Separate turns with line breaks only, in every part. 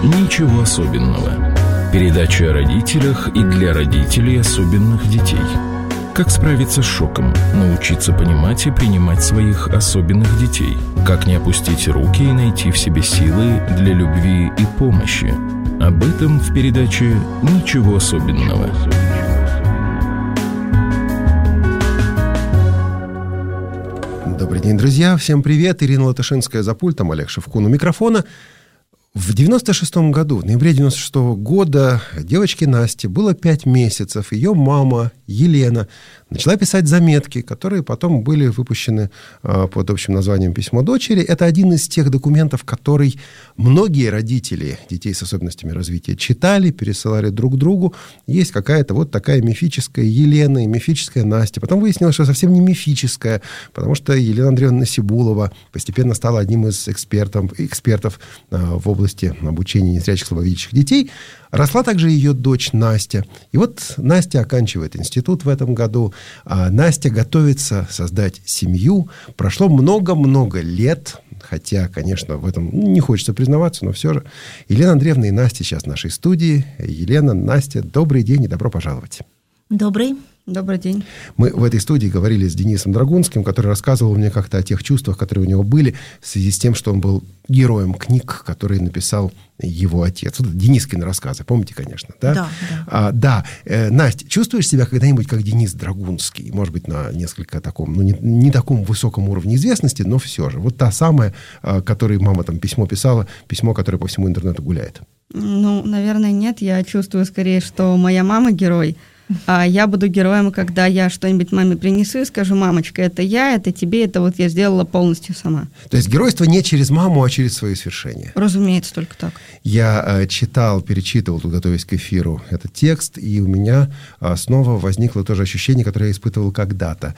«Ничего особенного». Передача о родителях и для родителей особенных детей. Как справиться с шоком, научиться понимать и принимать своих особенных детей. Как не опустить руки и найти в себе силы для любви и помощи. Об этом в передаче «Ничего особенного».
Добрый день, друзья. Всем привет. Ирина Латышинская за пультом, Олег Шевкун у микрофона. В 96-м году, в ноябре 96-го года, девочке Насте было 5 месяцев. Ее мама Елена начала писать заметки, которые потом были выпущены под общим названием «Письмо дочери». Это один из тех документов, который многие родители детей с особенностями развития читали, пересылали друг другу. Есть какая-то вот такая мифическая Елена и мифическая Настя. Потом выяснилось, что совсем не мифическая, потому что Елена Андреевна Насибулова постепенно стала одним из экспертов в области обучения незрячих слабовидящих детей. Росла также ее дочь Настя. И вот Настя оканчивает институт в этом году. А Настя готовится создать семью. Прошло много-много лет, хотя, конечно, в этом не хочется признаваться, но все же. Елена Андреевна и Настя сейчас в нашей студии. Елена, Настя, добрый день и добро пожаловать.
Добрый день.
Мы в этой студии говорили с Денисом Драгунским, который рассказывал мне как-то о тех чувствах, которые у него были в связи с тем, что он был героем книг, которые написал его отец. Вот Денискины рассказы, помните, конечно, да?
Да.
Настя, чувствуешь себя когда-нибудь как Денис Драгунский? Может быть, на несколько таком, не таком высоком уровне известности, но все же. Вот та самая, которой мама там письмо писала, письмо, которое по всему интернету гуляет.
Наверное, нет. Я чувствую скорее, что моя мама герой, а я буду героем, когда я что-нибудь маме принесу и скажу: мамочка, это я, это тебе, это вот я сделала полностью сама.
То есть геройство не через маму, а через свои свершения.
Разумеется, только так.
Я перечитывал, готовясь к эфиру, этот текст, и у меня снова возникло то же ощущение, которое я испытывал когда-то.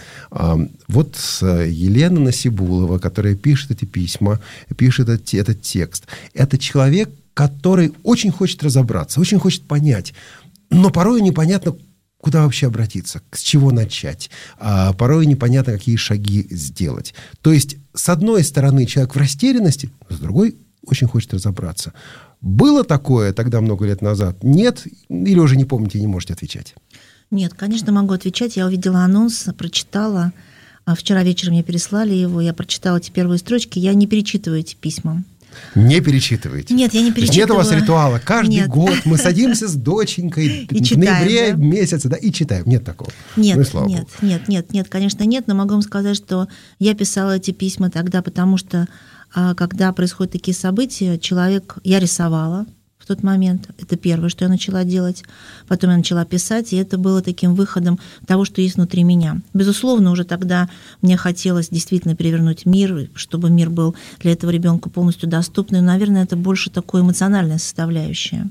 Вот Елена Насибулова, которая пишет эти письма, пишет этот текст, это человек, который очень хочет разобраться, очень хочет понять, но порой непонятно, куда вообще обратиться, с чего начать. Порой непонятно, какие шаги сделать. То есть, с одной стороны, человек в растерянности, с другой очень хочет разобраться. Было такое тогда, много лет назад? Нет? Или уже не помните и не можете отвечать?
Нет, конечно, могу отвечать. Я увидела анонс, прочитала. Вчера вечером мне переслали его. Я прочитала эти первые строчки. Я не перечитываю эти письма.
Не перечитываете?
Нет, я не перечитываю.
Нет у вас ритуала. Каждый год мы садимся с доченькой в ноябре месяце, и читаем. Нет такого.
Нет, конечно, нет. Но могу вам сказать, что я писала эти письма тогда, потому что, когда происходят такие события, я рисовала в тот момент. Это первое, что я начала делать. Потом я начала писать, и это было таким выходом того, что есть внутри меня. Безусловно, уже тогда мне хотелось действительно перевернуть мир, чтобы мир был для этого ребенка полностью доступный. Наверное, это больше такое эмоциональная составляющая.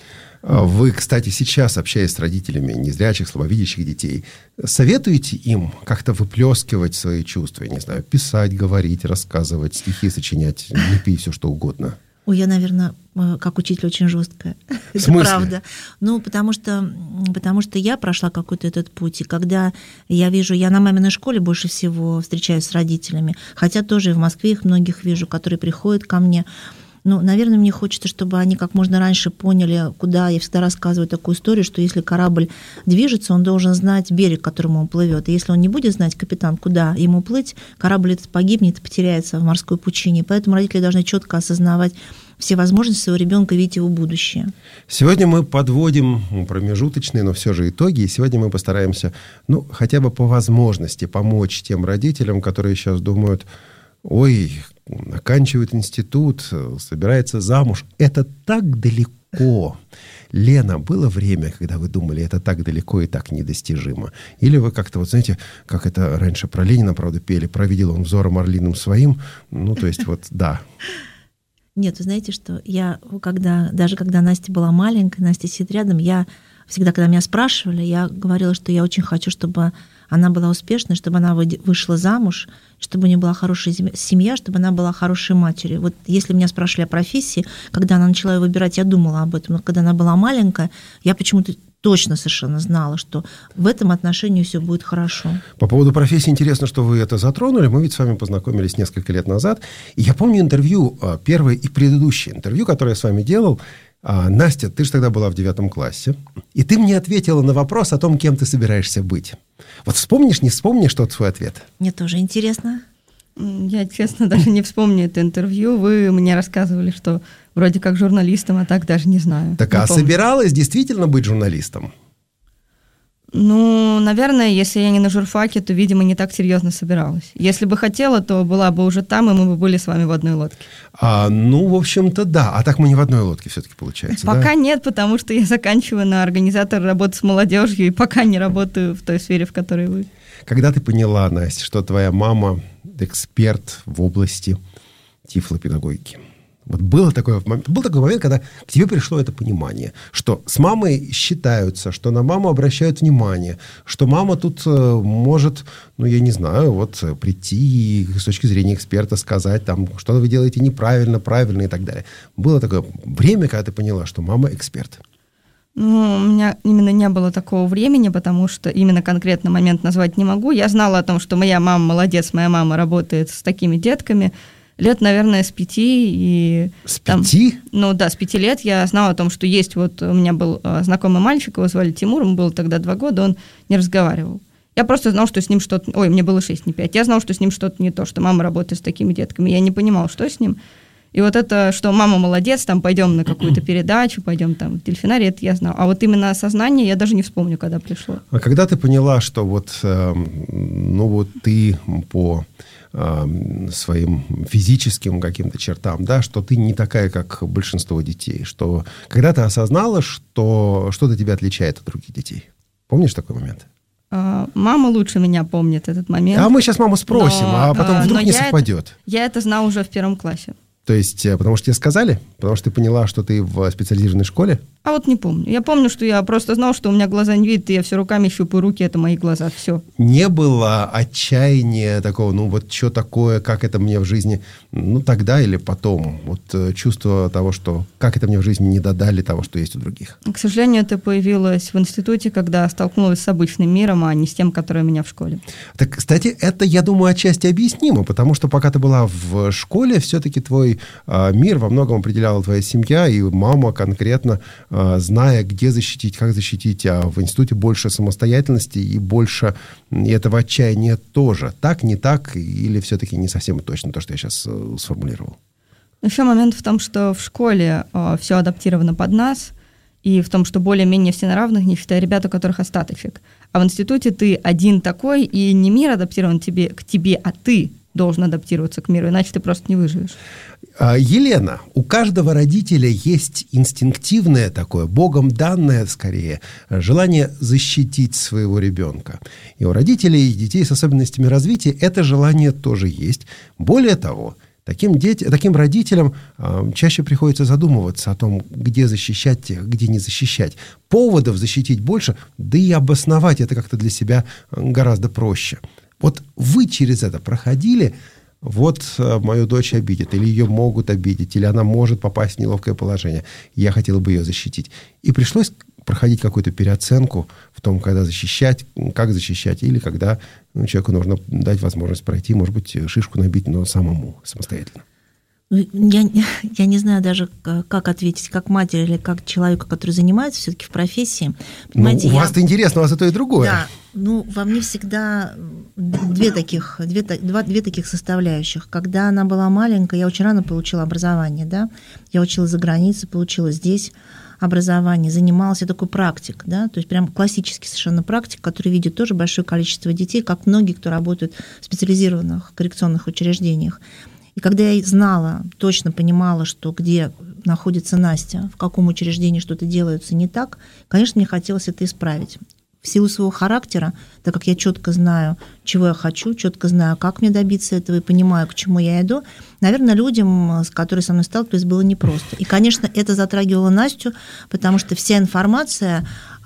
Вы, кстати, сейчас, общаясь с родителями незрячих, слабовидящих детей, советуете им как-то выплескивать свои чувства? Я не знаю, писать, говорить, рассказывать, стихи сочинять, лепить, все что угодно?
Я, наверное, как учитель очень жесткая.
В смысле?
Это правда. Потому что я прошла какой-то этот путь. И когда я на маминой школе больше всего встречаюсь с родителями, хотя тоже и в Москве их многих вижу, которые приходят ко мне. Наверное, мне хочется, чтобы они как можно раньше поняли, куда. Я всегда рассказываю такую историю, что если корабль движется, он должен знать берег, к которому он плывет. И если он не будет знать, капитан, куда ему плыть, корабль этот погибнет, потеряется в морской пучине. Поэтому родители должны четко осознавать все возможности своего ребенка, видеть его будущее.
Сегодня мы подводим промежуточные, но все же итоги. И сегодня мы постараемся, хотя бы по возможности помочь тем родителям, которые сейчас думают: ой, оканчивает институт, собирается замуж. Это так далеко. Лена, было время, когда вы думали, это так далеко и так недостижимо? Или вы как-то, знаете, как это раньше про Ленина, правда, пели, провидел он взором орлиным своим, да.
Нет, вы знаете, что даже когда Настя была маленькая, Настя сидит рядом, я всегда, когда меня спрашивали, я говорила, что я очень хочу, чтобы она была успешной, чтобы она вышла замуж, чтобы у нее была хорошая семья, чтобы она была хорошей матерью. Вот если меня спрашивали о профессии, когда она начала ее выбирать, я думала об этом. Но когда она была маленькая, я почему-то точно совершенно знала, что в этом отношении все будет хорошо.
По поводу профессии интересно, что вы это затронули. Мы ведь с вами познакомились несколько лет назад. И я помню интервью, первое и предыдущее интервью, которое я с вами делал. Настя, ты же тогда была в 9 классе, и ты мне ответила на вопрос о том, кем ты собираешься быть. Вот вспомнишь, не вспомнишь тот свой ответ?
Мне тоже интересно.
Я, честно, даже не вспомню это интервью. Вы мне рассказывали, что вроде как журналистом, а так даже не знаю.
Так,
не
а
помню.
собиралась действительно быть журналистом?
Ну, наверное, если я не на журфаке, то, видимо, не так серьезно собиралась. Если бы хотела, то была бы уже там, и мы бы были с вами в одной лодке.
Ну, в общем-то, да. А так мы не в одной лодке все-таки получается,
Пока
да?
Нет, потому что я заканчиваю на организатор работы с молодежью, и пока не работаю в той сфере, в которой вы.
Когда ты поняла, Настя, что твоя мама эксперт в области тифлопедагогики? Вот был такой момент, когда к тебе пришло это понимание, что с мамой считаются, что на маму обращают внимание, что мама тут может, я не знаю, вот прийти и с точки зрения эксперта сказать, там, что вы делаете неправильно, правильно и так далее. Было такое время, когда ты поняла, что мама эксперт?
Ну, у меня именно не было такого времени, потому что именно конкретно момент назвать не могу. Я знала о том, что моя мама молодец, моя мама работает с такими детками, лет, наверное, с 5. И
с 5?
Там, ну да, с 5 лет я знала о том, что есть вот у меня был знакомый мальчик, его звали Тимур, ему было тогда 2 года, он не разговаривал. Я просто знала, что с ним что-то... Ой, мне было 6, не 5. Я знала, что с ним что-то не то, что мама работает с такими детками. Я не понимала, что с ним. И вот это, что мама молодец, там пойдем на какую-то передачу, пойдем там в дельфинарий, это я знала. А вот именно осознание я даже не вспомню, когда пришло.
А когда ты поняла, что вот ты по своим физическим каким-то чертам, да, что ты не такая, как большинство детей, что когда ты осознала, что что-то тебя отличает от других детей? Помнишь такой момент?
Мама лучше меня помнит этот момент.
А мы сейчас маму спросим, а потом вдруг не совпадет.
Я это знала уже в 1 классе.
То есть, потому что тебе сказали? Потому что ты поняла, что ты в специализированной школе?
А вот не помню. Я помню, что я просто знала, что у меня глаза не видят, и я все руками щупаю руки, это мои глаза, все.
Не было отчаяния такого, что такое, как это мне в жизни, тогда или потом? Вот чувство того, что как это мне в жизни не додали того, что есть у других.
К сожалению, это появилось в институте, когда столкнулась с обычным миром, а не с тем, который у меня в школе. Так,
кстати, это, я думаю, отчасти объяснимо, потому что пока ты была в школе, все-таки твой мир во многом определяла твоя семья и мама конкретно, зная, где защитить, как защитить, а в институте больше самостоятельности и больше этого отчаяния тоже. Так, не так, или все-таки не совсем точно то, что я сейчас сформулировал?
Еще момент в том, что в школе все адаптировано под нас, и в том, что более-менее все на равных, не считая ребят, у которых остаточек. А в институте ты один такой, и не мир адаптирован к тебе, а ты должен адаптироваться к миру, иначе ты просто не выживешь.
Елена, у каждого родителя есть инстинктивное такое, Богом данное скорее, желание защитить своего ребенка. И у родителей и детей с особенностями развития это желание тоже есть. Более того, таким родителям чаще приходится задумываться о том, где защищать их, где не защищать. Поводов защитить больше, да и обосновать это как-то для себя гораздо проще. Вот вы через это проходили, вот мою дочь обидят, или ее могут обидеть, или она может попасть в неловкое положение, я хотела бы ее защитить. И пришлось проходить какую-то переоценку в том, когда защищать, как защищать, или когда человеку нужно дать возможность пройти, может быть, шишку набить, но самостоятельно.
Я не знаю даже, как ответить, как матери или как человеку, который занимается все-таки в профессии.
Понимаете, у вас-то интересно, у вас и то, и другое.
Да, во мне всегда две таких составляющих. Когда она была маленькая, я очень рано получила образование, да. Я училась за границей, получила здесь образование, занималась, я такой практик, да, то есть прям классический совершенно практик, который видит тоже большое количество детей, как многие, кто работают в специализированных коррекционных учреждениях. И когда я знала, точно понимала, что где находится Настя, в каком учреждении что-то делается не так, конечно, мне хотелось это исправить. В силу своего характера, так как я четко знаю, чего я хочу, четко знаю, как мне добиться этого и понимаю, к чему я иду, наверное, людям, которые со мной сталкивались, было непросто. И, конечно, это затрагивало Настю, потому что вся информация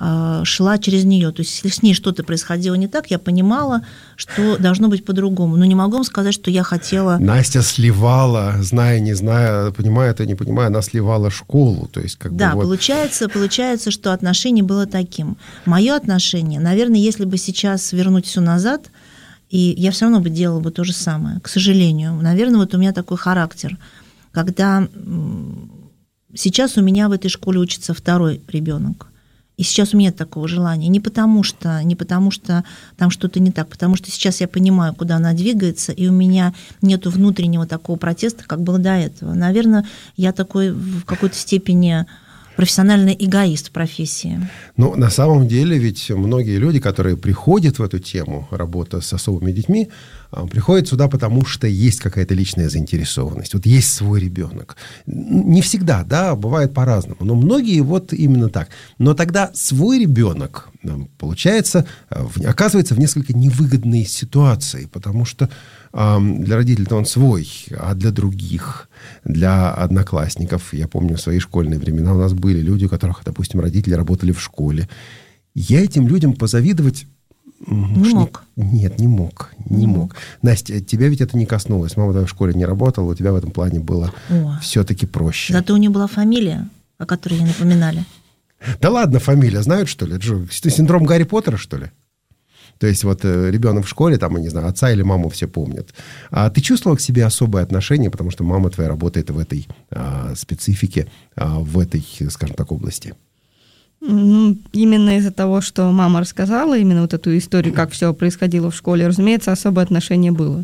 шла через нее. То есть, если с ней что-то происходило не так, я понимала, что должно быть по-другому. Но не могу вам сказать, что я хотела...
Настя сливала, зная, не зная, понимая это, не понимая, она сливала школу. То есть, как
да,
бы вот...
получается, что отношение было таким. Мое отношение, наверное, если бы сейчас вернуть все назад, и я все равно бы делала бы то же самое, к сожалению. Наверное, вот у меня такой характер, когда сейчас у меня в этой школе учится второй ребенок. И сейчас у меня нет такого желания. Не потому что там что-то не так, потому что сейчас я понимаю, куда она двигается, и у меня нет внутреннего такого протеста, как было до этого. Наверное, я такой в какой-то степени профессиональный эгоист в профессии.
Ну, на самом деле, ведь многие люди, которые приходят в эту тему, работа с особыми детьми, приходят сюда, потому что есть какая-то личная заинтересованность. Вот есть свой ребенок. Не всегда, да, бывает по-разному, но многие вот именно так. Но тогда свой ребенок, получается, оказывается в несколько невыгодной ситуации, потому что для родителей-то он свой, а для других, для одноклассников. Я помню, в свои школьные времена у нас были люди, у которых, допустим, родители работали в школе. Я этим людям позавидовать...
Не мог.
Нет, не мог. Настя, тебя ведь это не коснулось. Мама твоя в школе не работала, у тебя в этом плане было все-таки проще.
Зато у нее была фамилия, о которой ей напоминали.
Да ладно, фамилия, знают, что ли? Это же синдром Гарри Поттера, что ли? То есть вот ребенок в школе, там, я не знаю, отца или маму все помнят. А ты чувствовала к себе особое отношение, потому что мама твоя работает в этой специфике, в этой, скажем так, области?
Именно из-за того, что мама рассказала именно вот эту историю, как все происходило в школе, разумеется, особое отношение было.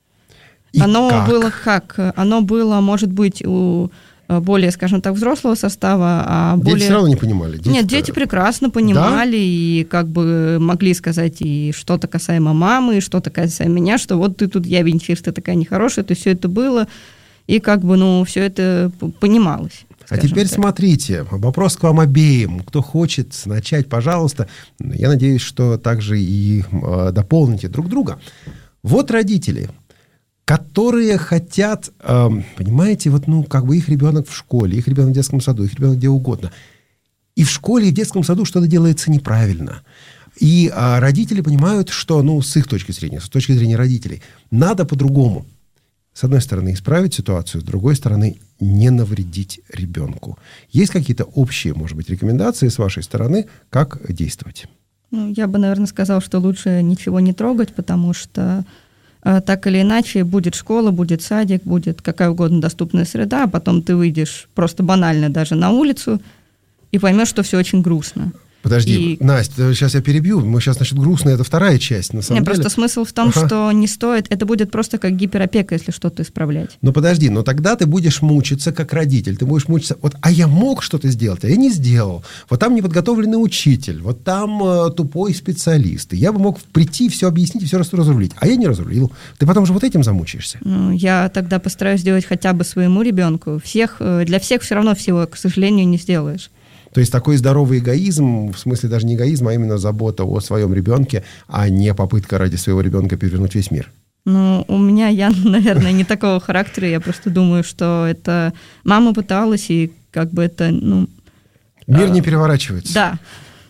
Оно было, может быть, у более, скажем так, взрослого состава, а
дети все равно не понимали.
Дети прекрасно понимали, да? И как бы могли сказать и что-то касаемо мамы, и что-то касаемо меня, что вот ты тут ябенчишь, ты такая нехорошая, то все это было, и как бы, все это понималось.
А теперь смотрите, вопрос к вам обеим. Кто хочет начать, пожалуйста. Я надеюсь, что также и дополните друг друга. Вот родители, которые хотят, понимаете, вот, как бы их ребенок в школе, их ребенок в детском саду, их ребенок где угодно. И в школе, и в детском саду что-то делается неправильно. И родители понимают, что, с их точки зрения, с точки зрения родителей, надо по-другому. С одной стороны, исправить ситуацию, с другой стороны, не навредить ребенку. Есть какие-то общие, может быть, рекомендации с вашей стороны, как действовать?
Я бы, наверное, сказала, что лучше ничего не трогать, потому что так или иначе будет школа, будет садик, будет какая угодно доступная среда, а потом ты выйдешь просто банально даже на улицу и поймешь, что все очень грустно.
Подожди, Настя, сейчас я перебью. Мы сейчас, грустная, это вторая часть, на самом деле.
Просто смысл в том, что не стоит, это будет просто как гиперопека, если что-то исправлять.
Подожди, тогда ты будешь мучиться как родитель, ты будешь мучиться, а я мог что-то сделать, а я не сделал. Вот там неподготовленный учитель, вот там тупой специалист. И я бы мог прийти, все объяснить, все разрулить, а я не разрулил. Ты потом же вот этим замучаешься.
Я тогда постараюсь сделать хотя бы своему ребенку. Для всех все равно всего, к сожалению, не сделаешь.
То есть такой здоровый эгоизм, в смысле даже не эгоизм, а именно забота о своем ребенке, а не попытка ради своего ребенка перевернуть весь мир.
У меня, наверное, не такого характера. Я просто думаю, что это мама пыталась, и как бы это,
Мир не переворачивается.
Да.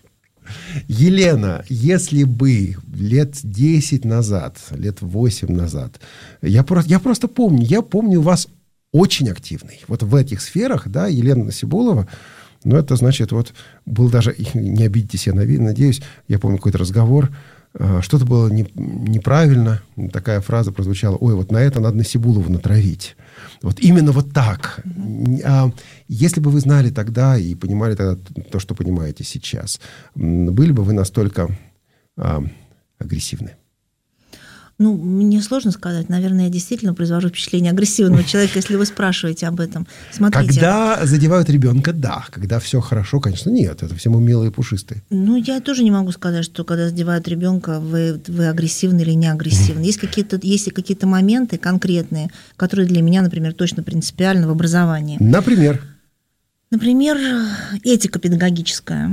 Елена, если бы лет 10 назад, лет 8 назад, я просто помню вас очень активный. Вот в этих сферах, да, Елена Насибулова, это значит, был даже, не обидитесь, я надеюсь, я помню какой-то разговор, что-то было неправильно, такая фраза прозвучала: ой, вот на это надо Насибулову натравить. Вот именно вот так. Если бы вы знали тогда и понимали тогда то, что понимаете сейчас, были бы вы настолько агрессивны?
Мне сложно сказать. Наверное, я действительно произвожу впечатление агрессивного человека, если вы спрашиваете об этом. Смотрите.
Когда задевают ребенка, да. Когда все хорошо, конечно, нет. Это все мы милые и пушистые.
Я тоже не могу сказать, что когда задевают ребенка, вы агрессивны или не агрессивны. Есть какие-то моменты конкретные, которые для меня, например, точно принципиальны в образовании.
Например,
этика педагогическая.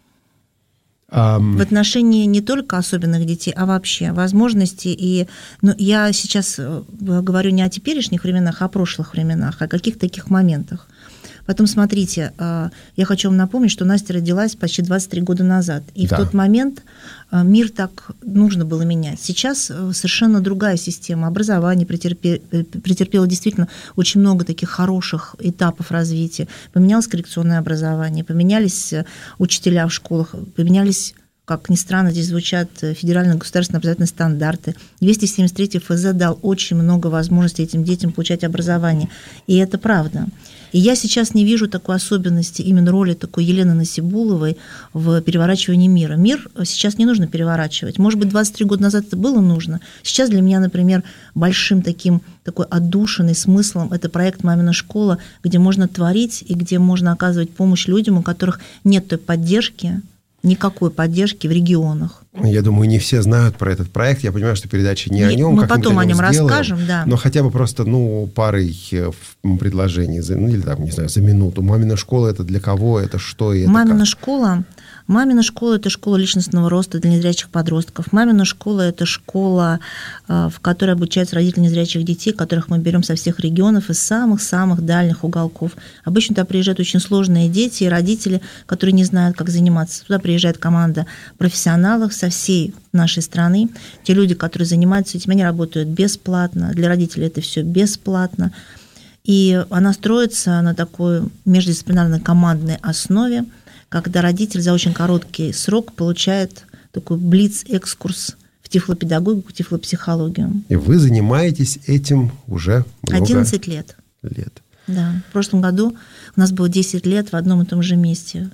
В отношении не только особенных детей, а вообще возможности. Я сейчас говорю не о теперешних временах, а о прошлых временах, о каких-то таких моментах. Потом, смотрите, я хочу вам напомнить, что Настя родилась почти 23 года назад. И
да.
В тот момент мир так нужно было менять. Сейчас совершенно другая система образования претерпела действительно очень много таких хороших этапов развития. Поменялось коррекционное образование, поменялись учителя в школах, поменялись, как ни странно, здесь звучат федеральные государственные образовательные стандарты. 273 ФЗ дал очень много возможностей этим детям получать образование. И это правда. И я сейчас не вижу такой особенности, именно роли такой Елены Насибулловой в переворачивании мира. Мир сейчас не нужно переворачивать. Может быть, 23 года назад это было нужно. Сейчас для меня, например, большим такой отдушиной смыслом это проект «Мамина школа», где можно творить и где можно оказывать помощь людям, у которых нет той поддержки, никакой поддержки в регионах.
Я думаю, не все знают про этот проект. Я понимаю, что передача не о нем.
Мы потом о нем расскажем, да.
Но хотя бы просто, парой предложений, или там, не знаю, за минуту. «Мамина школа» — это для кого? Это что? И это
«Мамина школа». «Мамина школа» – это школа личностного роста для незрячих подростков. «Мамина школа» – это школа, в которой обучаются родители незрячих детей, которых мы берем со всех регионов, из самых-самых дальних уголков. Обычно туда приезжают очень сложные дети и родители, которые не знают, как заниматься. Туда приезжает команда профессионалов со всей нашей страны. Те люди, которые занимаются этим, они работают бесплатно. Для родителей это все бесплатно. И она строится на такой междисциплинарной командной основе, когда родитель за очень короткий срок получает такой блиц-экскурс в тифлопедагогику, тифлопсихологию.
И вы занимаетесь этим уже много
11 лет. Да. В прошлом году у нас было 10 лет в одном и том же месте.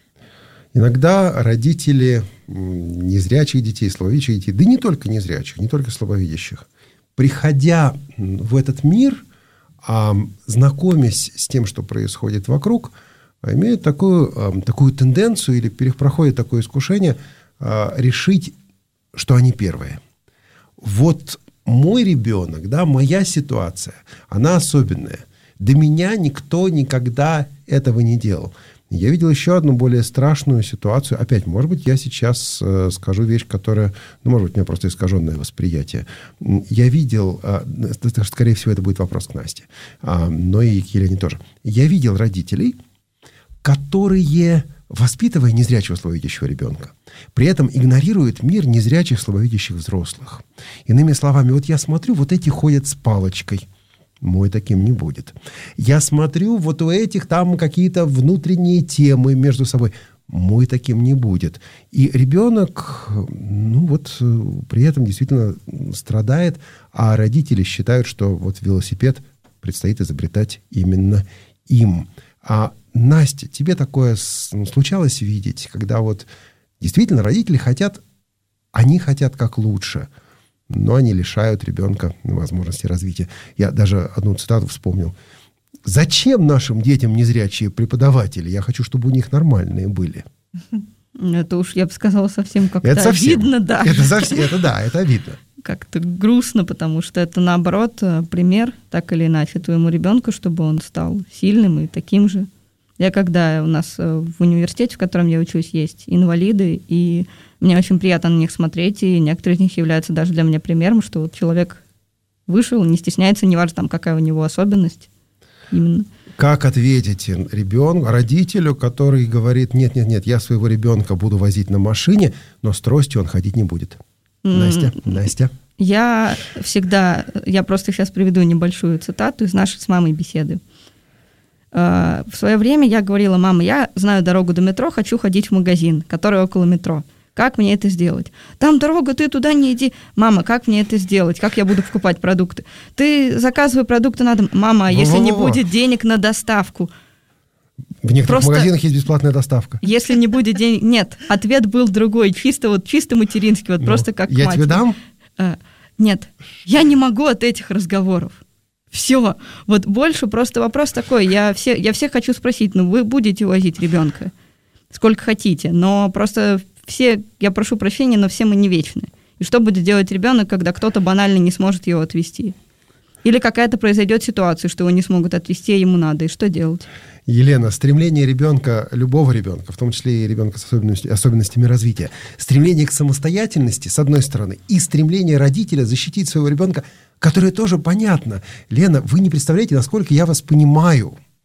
Иногда родители незрячих детей, слабовидящих детей, да не только незрячих, не только слабовидящих, приходя в этот мир, знакомясь с тем, что происходит вокруг, имеют такую тенденцию или проходит такое искушение решить, что они первые. Вот мой ребенок, да, моя ситуация, она особенная. До меня никто никогда этого не делал. Я видел еще одну более страшную ситуацию. Опять, может быть, я сейчас скажу вещь, которая, может быть, у меня просто искаженное восприятие. Я видел, скорее всего, это будет вопрос к Насте, но и к Елене тоже. Я видел родителей, которые, воспитывая незрячего слабовидящего ребенка, при этом игнорируют мир незрячих слабовидящих взрослых. Иными словами, вот я смотрю, вот эти ходят с палочкой. Мой таким не будет. Я смотрю, вот у этих там какие-то внутренние темы между собой. Мой таким не будет. И ребенок, при этом действительно страдает, а родители считают, что вот велосипед предстоит изобретать именно им. Настя, тебе такое случалось видеть, когда вот действительно родители хотят как лучше, но они лишают ребенка возможности развития. Я даже одну цитату вспомнил. «Зачем нашим детям незрячие преподаватели? Я хочу, чтобы у них нормальные были».
Это уж, я бы сказала, совсем как-то обидно. Да.
Это обидно.
Как-то грустно, потому что это, наоборот, пример, так или иначе, твоему ребенку, чтобы он стал сильным и таким же. У нас в университете, в котором я учусь, есть инвалиды, и мне очень приятно на них смотреть, и некоторые из них являются даже для меня примером, что вот человек вышел, не стесняется, неважно, там, какая у него особенность. Именно.
Как ответить родителю, который говорит, нет, я своего ребенка буду возить на машине, но с тростью он ходить не будет? Настя.
Я просто сейчас приведу небольшую цитату из нашей с мамой беседы. В свое время я говорила: мама, я знаю дорогу до метро, хочу ходить в магазин, который около метро. Как мне это сделать? Там дорога, ты туда не иди. Мама, как мне это сделать? Как я буду покупать продукты? Ты заказывай продукты на дом. Мама, а если не будет денег на доставку?
В некоторых магазинах есть бесплатная доставка.
Если не будет денег... Нет, ответ был другой, чисто материнский, просто как
я
мать.
Я тебе дам?
Нет, я не могу от этих разговоров. Все. Вот больше просто вопрос такой. Я всех хочу спросить, вы будете возить ребенка? Сколько хотите. Но просто я прошу прощения, но все мы не вечны. И что будет делать ребенок, когда кто-то банально не сможет его отвезти? Или какая-то произойдет ситуация, что его не смогут отвезти, а ему надо. И что делать?
Елена, стремление ребенка, любого ребенка, в том числе и ребенка с особенностями развития, стремление к самостоятельности, с одной стороны, и стремление родителя защитить своего ребенка, которое тоже понятно. Лена, вы не представляете, насколько я вас понимаю.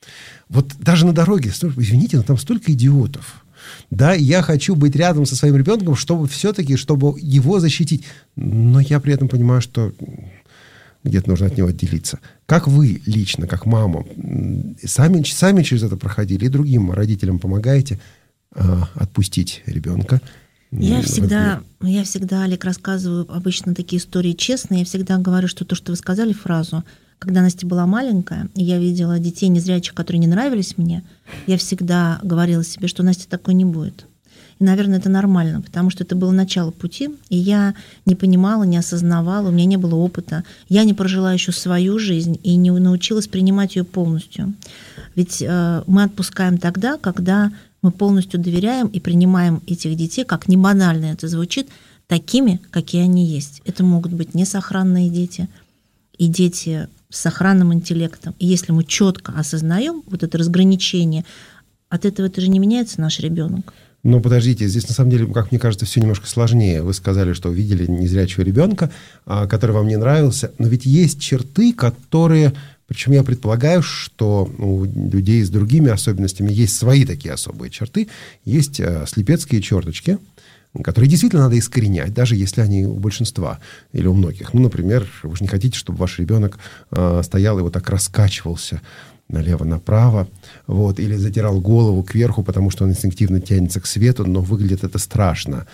Вот даже на дороге, извините, но там столько идиотов. Да, я хочу быть рядом со своим ребенком, чтобы его защитить. Но я при этом понимаю, что где-то нужно от него отделиться. Как вы лично, как мама, сами через это проходили и другим родителям помогаете отпустить ребенка?
Я всегда, Олег, рассказываю обычно такие истории честно. Я всегда говорю, что то, что вы сказали фразу, когда Настя была маленькая, и я видела детей незрячих, которые не нравились мне, я всегда говорила себе, что Настя такой не будет. И, наверное, это нормально, потому что это было начало пути, и я не понимала, не осознавала, у меня не было опыта. Я не прожила еще свою жизнь и не научилась принимать ее полностью. Ведь мы отпускаем тогда, когда мы полностью доверяем и принимаем этих детей, как не банально это звучит, такими, какие они есть. Это могут быть несохранные дети и дети с сохранным интеллектом. И если мы четко осознаем вот это разграничение, от этого это же не меняется наш ребенок.
Но подождите, здесь на самом деле, как мне кажется, все немножко сложнее. Вы сказали, что увидели незрячего ребенка, который вам не нравился, но ведь есть черты, которые... Причем я предполагаю, что у людей с другими особенностями есть свои такие особые черты. Есть слепецкие черточки, которые действительно надо искоренять, даже если они у большинства или у многих. Ну, например, вы же не хотите, чтобы ваш ребенок стоял и вот так раскачивался налево-направо, вот, или затирал голову кверху, потому что он инстинктивно тянется к свету, но выглядит это страшно.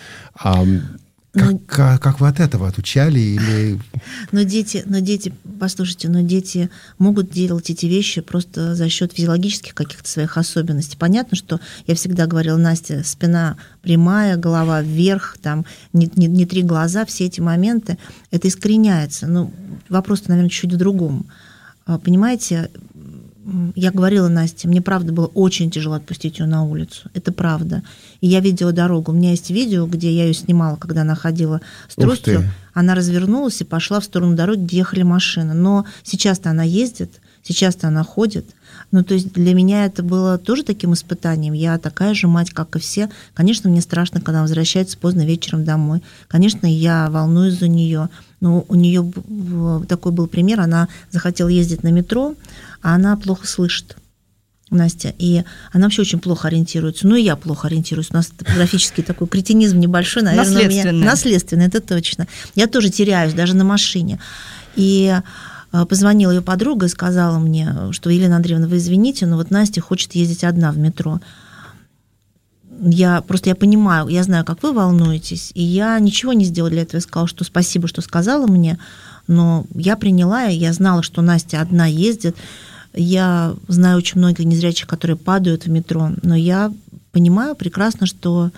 Как вы от этого отучали? Или...
Но дети, послушайте, дети могут делать эти вещи просто за счет физиологических каких-то своих особенностей. Понятно, что я всегда говорила, Настя, спина прямая, голова вверх, там не три глаза, все эти моменты, это искореняется. Но вопрос-то, наверное, чуть-чуть в другом. Понимаете, я говорила Насте, мне правда было очень тяжело отпустить ее на улицу. Это правда. И я видела дорогу. У меня есть видео, где я ее снимала, когда она ходила с тростью. Она развернулась и пошла в сторону дороги, где ехали машины. Но сейчас-то она ездит, сейчас-то она ходит. Ну, то есть для меня это было тоже таким испытанием. Я такая же мать, как и все. Конечно, мне страшно, когда она возвращается поздно вечером домой. Конечно, я волнуюсь за нее. Но у нее такой был пример. Она захотела ездить на метро, а она плохо слышит, Настя. И она вообще очень плохо ориентируется. Ну, и я плохо ориентируюсь. У нас топографический такой кретинизм небольшой, наверное,
наследственный.
Наследственный, это точно. Я тоже теряюсь, даже на машине. И позвонила ее подруга и сказала мне, что Елена Андреевна, вы извините, но вот Настя хочет ездить одна в метро. Я понимаю, я знаю, как вы волнуетесь, и я ничего не сделала для этого. Я сказала, что спасибо, что сказала мне, но я приняла, я знала, что Настя одна ездит. Я знаю очень многих незрячих, которые падают в метро, но я понимаю прекрасно, что,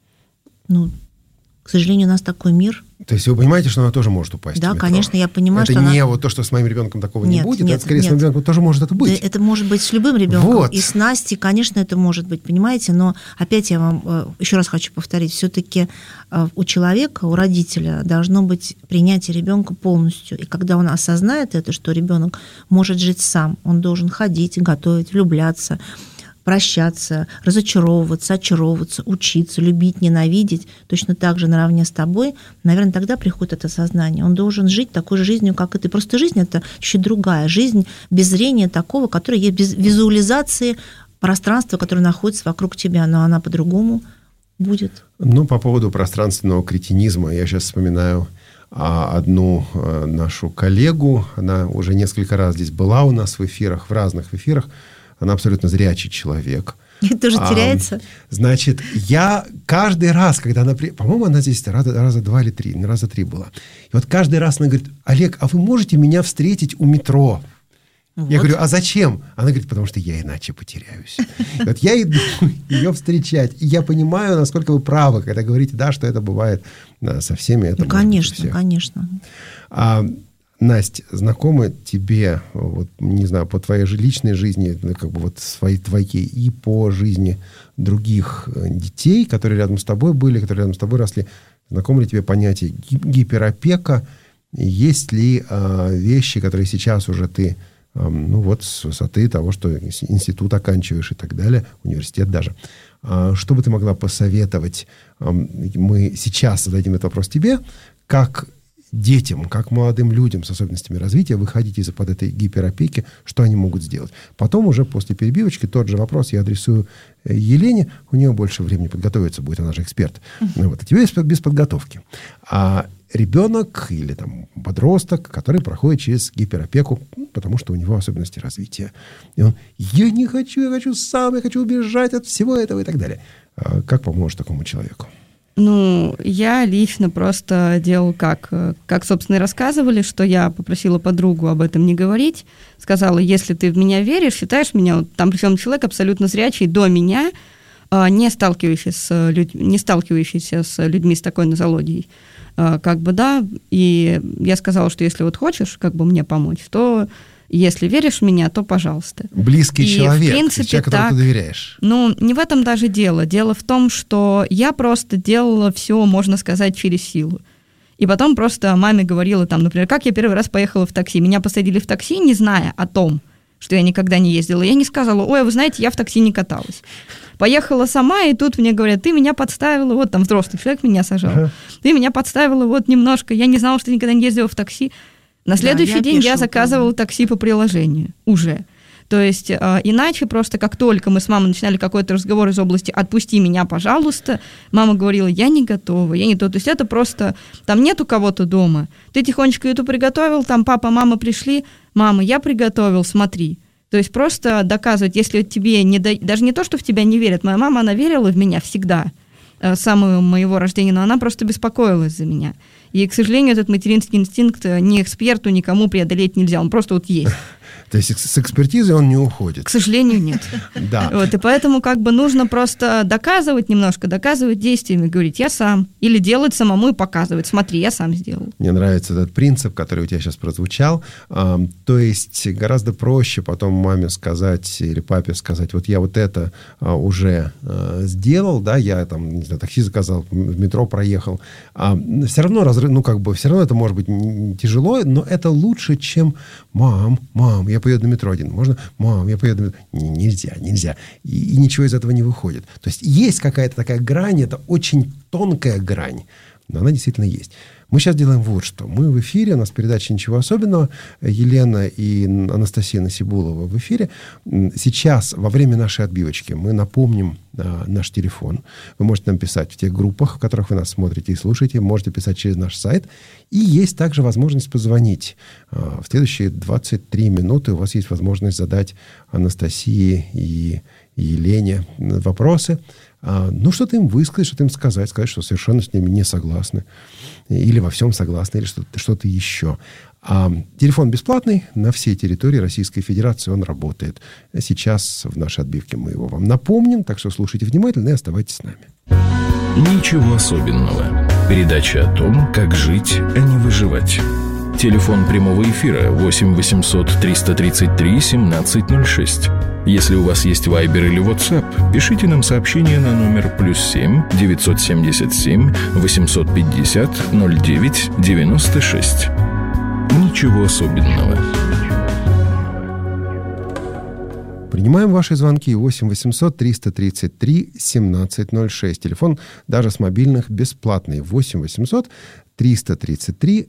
к сожалению, у нас такой мир.
То есть вы понимаете, что она тоже может упасть?
Да, конечно, я понимаю,
это
что
не вот то, что с моим ребенком такого не будет,
нет,
это скорее с моим ребенком тоже может это быть.
Да, это может быть с любым ребенком.
Вот.
И с Настей, конечно, это может быть, понимаете, но опять я вам еще раз хочу повторить, все-таки у человека, у родителя должно быть принятие ребенка полностью. И когда он осознает это, что ребенок может жить сам, он должен ходить, готовить, влюбляться, прощаться, разочаровываться, очаровываться, учиться, любить, ненавидеть, точно так же наравне с тобой, наверное, тогда приходит это сознание. Он должен жить такой же жизнью, как и ты. Просто жизнь — это чуть другая. Жизнь без зрения такого, которое есть, без визуализации пространства, которое находится вокруг тебя, но она по-другому будет.
По поводу пространственного кретинизма, я сейчас вспоминаю одну нашу коллегу, она уже несколько раз здесь была у нас в эфирах, в разных эфирах. Она абсолютно зрячий человек.
И тоже теряется?
Значит, я каждый раз, когда она... По-моему, она здесь раза 2 или 3, раза 3 была. И вот каждый раз она говорит: Олег, а вы можете меня встретить у метро? Вот. Я говорю: а зачем? Она говорит: потому что я иначе потеряюсь. И вот я иду ее встречать. И я понимаю, насколько вы правы, когда говорите, да, что это бывает со всеми. Это
конечно, конечно.
Настя, знакомы тебе, вот, не знаю, по твоей же личной жизни, твоей и по жизни других детей, которые рядом с тобой были, которые рядом с тобой росли, знакомы ли тебе понятие гиперопека? Есть ли вещи, которые сейчас уже ты, с высоты того, что институт оканчиваешь и так далее, университет даже, что бы ты могла посоветовать? Мы сейчас зададим этот вопрос тебе, как детям, как молодым людям с особенностями развития выходить из-под этой гиперопеки, что они могут сделать. Потом уже после перебивочки тот же вопрос я адресую Елене, у нее больше времени подготовиться будет, она же эксперт. Вот. А тебе без подготовки. А ребенок или там подросток, который проходит через гиперопеку, потому что у него особенности развития. И он: я не хочу, я хочу сам, я хочу убежать от всего этого и так далее. Как поможешь такому человеку?
Ну, я лично просто делал как, собственно, и рассказывали, что я попросила подругу об этом не говорить, сказала: если ты в меня веришь, считаешь меня, вот, там причем человек абсолютно зрячий до меня, не сталкивающийся с людьми с такой нозологией, как бы, да, и я сказала, что если вот хочешь, как бы, мне помочь, то если веришь в меня, то пожалуйста.
Близкий человек,
в принципе,
человек, которому ты доверяешь.
Ну, не в этом даже дело. Дело в том, что я просто делала все, можно сказать, через силу. И потом просто маме говорила, там, например, как я первый раз поехала в такси. Меня посадили в такси, не зная о том, что я никогда не ездила. Я не сказала: ой, вы знаете, я в такси не каталась. Поехала сама, и тут мне говорят: ты меня подставила, вот там взрослый человек меня сажал. Ты меня подставила вот немножко, я не знала, что ты никогда не ездила в такси. На следующий день я заказывала такси по приложению уже. То есть иначе просто как только мы с мамой начинали какой-то разговор из области «отпусти меня, пожалуйста», мама говорила: я не готова, я не то. То есть это просто, там нету кого-то дома. Ты тихонечко еду приготовил, там папа, мама пришли: мама, я приготовил, смотри. То есть просто доказывать, если тебе даже не то, что в тебя не верят. Моя мама, она верила в меня всегда, с самого моего рождения, но она просто беспокоилась за меня. И, к сожалению, этот материнский инстинкт ни эксперту, никому преодолеть нельзя. Он просто вот есть.
То есть с экспертизой он не уходит?
К сожалению, нет.
Да.
Вот, и поэтому как бы нужно просто доказывать действиями, говорить: я сам. Или делать самому и показывать: смотри, я сам сделал.
Мне нравится этот принцип, который у тебя сейчас прозвучал. То есть гораздо проще потом маме сказать или папе сказать: вот я вот это уже сделал, да, я там, не знаю, такси заказал, в метро проехал. Все равно все равно это может быть тяжело, но это лучше, чем: мам, я поеду на метро один. Можно? Мам, я поеду на метро. Нельзя. И ничего из этого не выходит. То есть есть какая-то такая грань, это очень тонкая грань, но она действительно есть. Мы сейчас делаем вот что. Мы в эфире, у нас передача «Ничего особенного». Елена и Анастасия Насибулова в эфире. Сейчас, во время нашей отбивочки, мы напомним наш телефон. Вы можете нам писать в тех группах, в которых вы нас смотрите и слушаете. Можете писать через наш сайт. И есть также возможность позвонить. В следующие 23 минуты у вас есть возможность задать Анастасии и Елене вопросы. Что-то им высказать, что-то им сказать, что совершенно с ними не согласны, или во всем согласны, или что-то еще. Телефон бесплатный на всей территории Российской Федерации, он работает. Сейчас в нашей отбивке мы его вам напомним, так что слушайте внимательно и оставайтесь с нами.
Ничего особенного. Передача о том, как жить, а не выживать. Телефон прямого эфира 8 800 333 1706. Если у вас есть Viber или WhatsApp, пишите нам сообщение на номер +7 977 850 09 96. Ничего особенного.
Принимаем ваши звонки 8 800 333 1706. Телефон даже с мобильных бесплатный. 8 800 333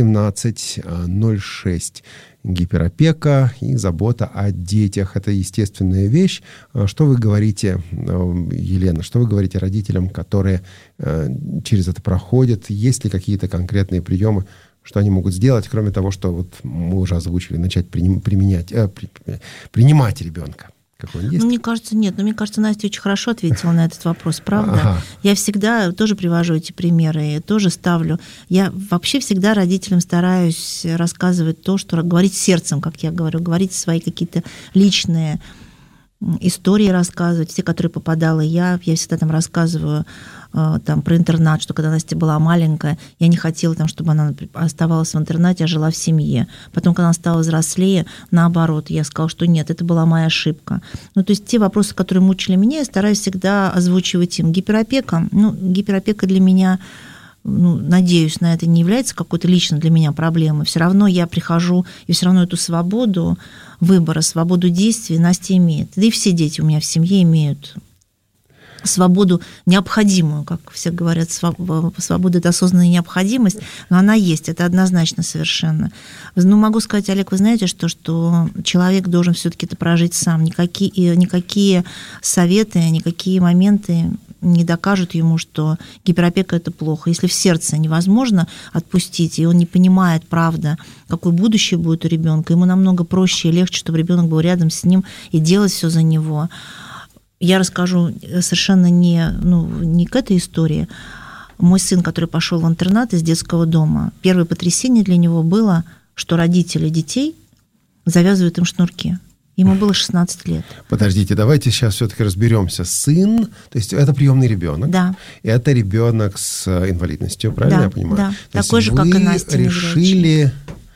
1706. Гиперопека и забота о детях – это естественная вещь. Что вы говорите, Елена, что вы говорите родителям, которые через это проходят? Есть ли какие-то конкретные приемы, что они могут сделать, кроме того, что вот мы уже озвучили, начать принимать ребенка? Какой он есть?
Мне кажется, нет. Но мне кажется, Настя очень хорошо ответила на этот вопрос, правда?
Ага.
Я всегда тоже привожу эти примеры, тоже ставлю. Я вообще всегда родителям стараюсь рассказывать то, что говорить сердцем, как я говорю, говорить свои какие-то личные истории рассказывать, те, которые попадала я всегда там рассказываю там, про интернат, что когда Настя была маленькая, я не хотела, там, чтобы она оставалась в интернате, а жила в семье. Потом, когда она стала взрослее, наоборот, я сказала, что нет, это была моя ошибка. То есть те вопросы, которые мучили меня, я стараюсь всегда озвучивать им. Гиперопека для меня, надеюсь, на это не является какой-то лично для меня проблемой. Все равно я прихожу, и все равно эту свободу выбора, свободу действий Настя имеет. Да и все дети у меня в семье имеют свободу необходимую, как все говорят, свобода – это осознанная необходимость, но она есть, это однозначно совершенно. Ну, могу сказать, Олег, вы знаете, что человек должен все-таки это прожить сам. Никакие советы, никакие моменты не докажут ему, что гиперопека – это плохо. Если в сердце невозможно отпустить, и он не понимает, правда, какое будущее будет у ребенка, ему намного проще и легче, чтобы ребенок был рядом с ним и делать все за него. Я расскажу совершенно не к этой истории. Мой сын, который пошел в интернат из детского дома, первое потрясение для него было, что родители детей завязывают им шнурки. Ему было 16 лет.
Подождите, давайте сейчас все-таки разберемся. Сын, то есть это приемный ребенок.
Да.
Это ребенок с инвалидностью, правильно я понимаю?
Да,
то
такой же, как и Настя.
Вы решили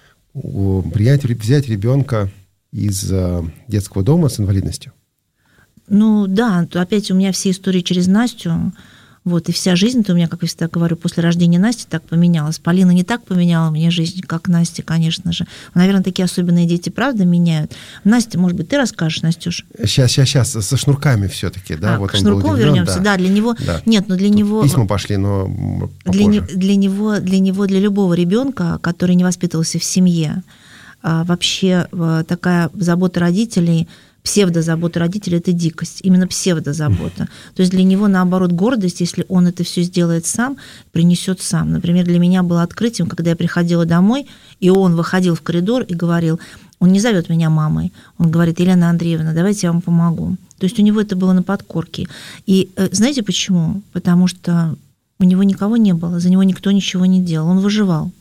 взять ребенка из детского дома с инвалидностью?
Ну да, опять у меня все истории через Настю. Вот, и вся жизнь-то у меня, как я всегда говорю, после рождения Насти так поменялась. Полина не так поменяла мне жизнь, как Настя, конечно же. Наверное, такие особенные дети, правда, меняют. Настя, может быть, ты расскажешь, Настюш?
Сейчас, со шнурками все-таки, да?
Вот к шнурку вернемся. Да, для него... Да. Нет, но для
тут
него...
Письма пошли, но попозже.
Для любого ребенка, который не воспитывался в семье, вообще такая забота родителей... Псевдозабота родителей – это дикость, именно псевдозабота. То есть для него, наоборот, гордость, если он это все сделает сам, принесет сам. Например, для меня было открытием, когда я приходила домой, и он выходил в коридор и говорил, он не зовет меня мамой, он говорит: Елена Андреевна, давайте я вам помогу. То есть у него это было на подкорке. И знаете почему? Потому что у него никого не было, за него никто ничего не делал, он выживал.